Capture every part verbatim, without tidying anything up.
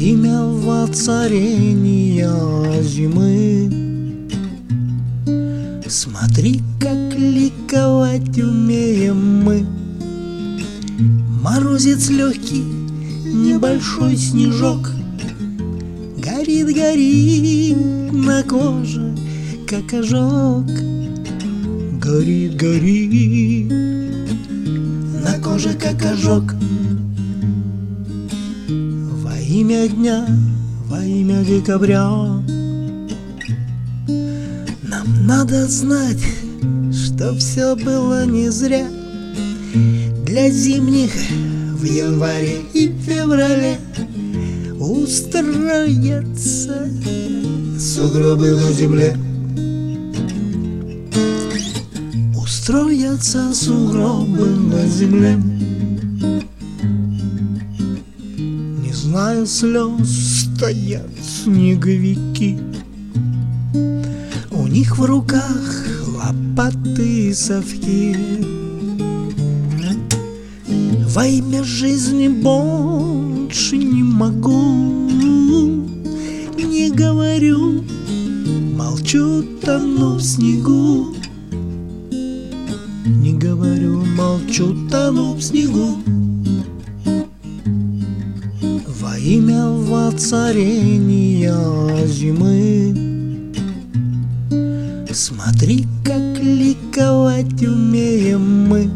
имя воцарения зимы. Смотри, как ликовать умеем мы. Морозец легкий, небольшой снежок, горит, горит на коже, как ожог. Горит, горит на коже, как ожог. Во имя дня, во имя декабря нам надо знать, что все было не зря. Для зимних в январе и феврале устроятся сугробы на земле. Устроятся сугробы на земле. Не зная слез, стоят снеговики. У них в руках лопаты и совки. Во имя жизни больше не могу, не говорю, молчу, тону в снегу. Не говорю, молчу, тону в снегу. Во имя воцарения зимы. Смотри, как ликовать умеем мы.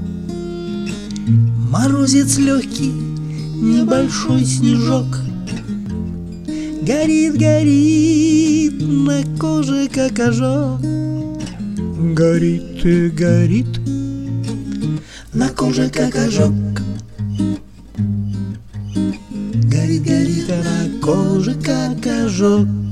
Морозец легкий, небольшой снежок, горит, горит на коже, как ожог. Горит и горит на коже, как ожог. Горит, горит на коже, как ожог.